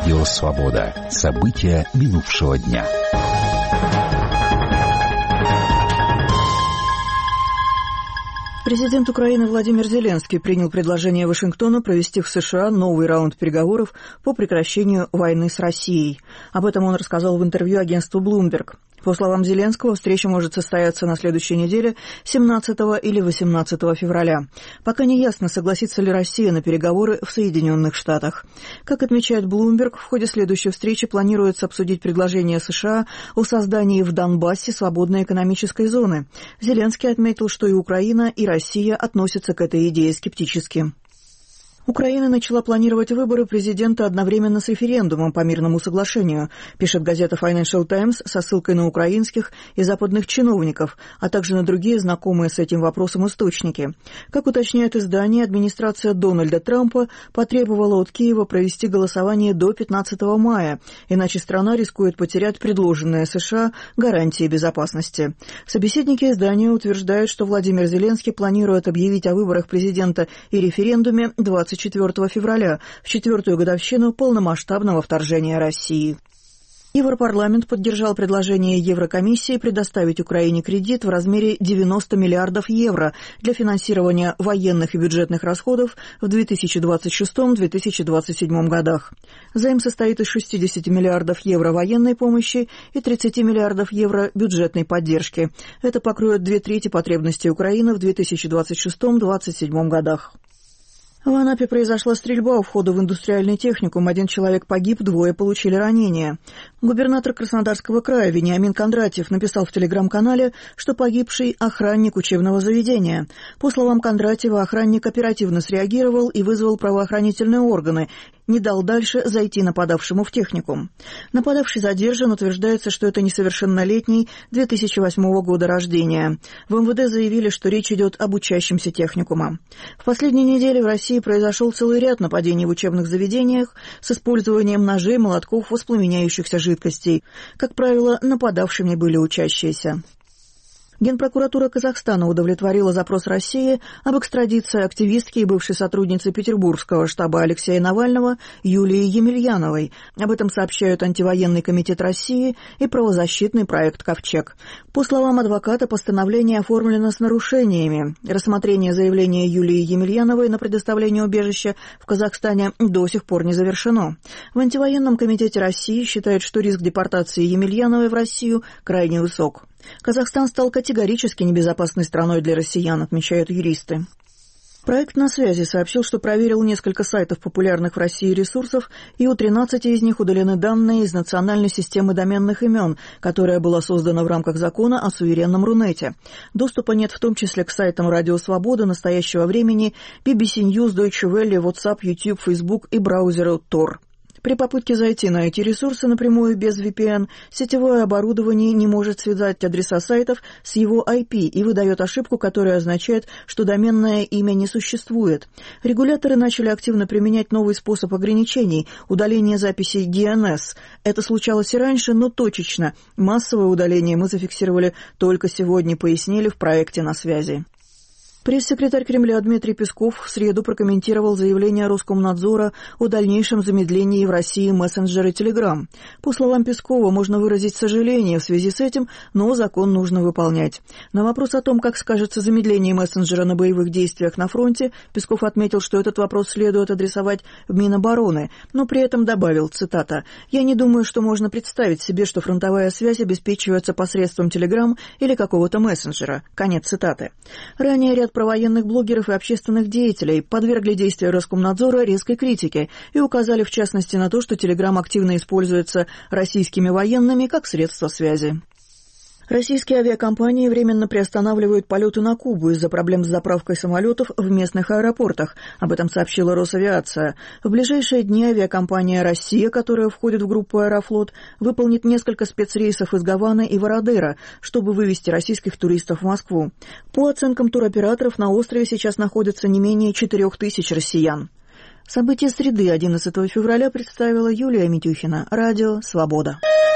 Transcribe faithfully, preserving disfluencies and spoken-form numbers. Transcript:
Радио «Свобода». События минувшего дня. Президент Украины Владимир Зеленский принял предложение Вашингтона провести в США новый раунд переговоров по прекращению войны с Россией. Об этом он рассказал в интервью агентству Bloomberg. По словам Зеленского, встреча может состояться на следующей неделе, семнадцатого или восемнадцатого февраля. Пока не ясно, согласится ли Россия на переговоры в Соединенных Штатах. Как отмечает Bloomberg, в ходе следующей встречи планируется обсудить предложение США о создании в Донбассе свободной экономической зоны. Зеленский отметил, что и Украина, и Россия относятся к этой идее скептически. Украина начала планировать выборы президента одновременно с референдумом по мирному соглашению, пишет газета Financial Times со ссылкой на украинских и западных чиновников, а также на другие знакомые с этим вопросом источники. Как уточняет издание, администрация Дональда Трампа потребовала от Киева провести голосование до пятнадцатого мая, иначе страна рискует потерять предложенные США гарантии безопасности. Собеседники издания утверждают, что Владимир Зеленский планирует объявить о выборах президента и референдуме двадцать четвёртого февраля, в четвертую годовщину полномасштабного вторжения России. Европарламент поддержал предложение Еврокомиссии предоставить Украине кредит в размере девяносто миллиардов евро для финансирования военных и бюджетных расходов в две тысячи двадцать шестом — две тысячи двадцать седьмом годах. Займ состоит из шестидесяти миллиардов евро военной помощи и тридцати миллиардов евро бюджетной поддержки. Это покроет две трети потребностей Украины в две тысячи двадцать шестом — две тысячи двадцать седьмом годах. В Анапе произошла стрельба у входа в индустриальный техникум. Один человек погиб, двое получили ранения. Губернатор Краснодарского края Вениамин Кондратьев написал в телеграм-канале, что погибший – охранник учебного заведения. По словам Кондратьева, охранник оперативно среагировал и вызвал правоохранительные органы, не дал дальше зайти нападавшему в техникум. Нападавший задержан, утверждается, что это несовершеннолетний две тысячи восьмого года рождения. В эм вэ дэ заявили, что речь идет об учащемся техникума. В последние недели в России произошел целый ряд нападений в учебных заведениях с использованием ножей, молотков, воспламеняющихся жидкостей. Как правило, нападавшими были учащиеся. Генпрокуратура Казахстана удовлетворила запрос России об экстрадиции активистки и бывшей сотрудницы Петербургского штаба Алексея Навального Юлии Емельяновой. Об этом сообщают Антивоенный комитет России и правозащитный проект «Ковчег». По словам адвоката, постановление оформлено с нарушениями. Рассмотрение заявления Юлии Емельяновой на предоставление убежища в Казахстане до сих пор не завершено. В Антивоенном комитете России считают, что риск депортации Емельяновой в Россию крайне высок. Казахстан стал категорически небезопасной страной для россиян, отмечают юристы. Проект «На связи» сообщил, что проверил несколько сайтов популярных в России ресурсов, и у тринадцати из них удалены данные из национальной системы доменных имен, которая была создана в рамках закона о суверенном Рунете. Доступа нет в том числе к сайтам «Радио Свобода», «Настоящего времени», би би си News, Deutsche Welle, WhatsApp, YouTube, Facebook и браузеру Tor. При попытке зайти на эти ресурсы напрямую без ви пи эн, сетевое оборудование не может связать адреса сайтов с его ай пи и выдает ошибку, которая означает, что доменное имя не существует. Регуляторы начали активно применять новый способ ограничений – удаление записей ди эн эс. Это случалось и раньше, но точечно. Массовое удаление мы зафиксировали только сегодня, пояснили в проекте «На связи». Пресс-секретарь Кремля Дмитрий Песков в среду прокомментировал заявление Роскомнадзора о дальнейшем замедлении в России мессенджера Telegram. По словам Пескова, можно выразить сожаление в связи с этим, но закон нужно выполнять. На вопрос о том, как скажется замедление мессенджера на боевых действиях на фронте, Песков отметил, что этот вопрос следует адресовать в Минобороны, но при этом добавил, цитата, «Я не думаю, что можно представить себе, что фронтовая связь обеспечивается посредством Telegram или какого-то мессенджера». Конец цитаты. Ранее ряд провоенных блогеров и общественных деятелей подвергли действия Роскомнадзора резкой критике и указали в частности на то, что Telegram активно используется российскими военными как средство связи. Российские авиакомпании временно приостанавливают полеты на Кубу из-за проблем с заправкой самолетов в местных аэропортах. Об этом сообщила Росавиация. В ближайшие дни авиакомпания «Россия», которая входит в группу «Аэрофлот», выполнит несколько спецрейсов из Гаваны и Вородера, чтобы вывести российских туристов в Москву. По оценкам туроператоров, на острове сейчас находится не менее четырех тысяч россиян. События среды одиннадцатого февраля представила Юлия Митюхина. Радио «Свобода».